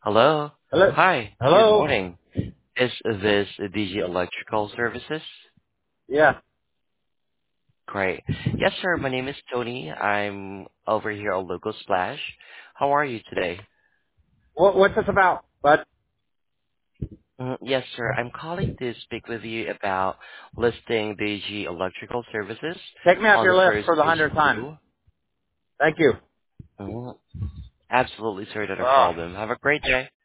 Hello. Hello? Hi. Good Hello? morning. Is this DG Electrical Services? Yeah. Great. Yes, sir. My name is Tony. I'm over here on Local Splash. How are you today? What's this about? But Yes, sir. I'm calling to speak with you about listing DG Electrical Services take me off on the your list first for the page 100th of time. Google. Thank you. Mhm. Absolutely, sir. Not a Ugh. problem. Have a great day.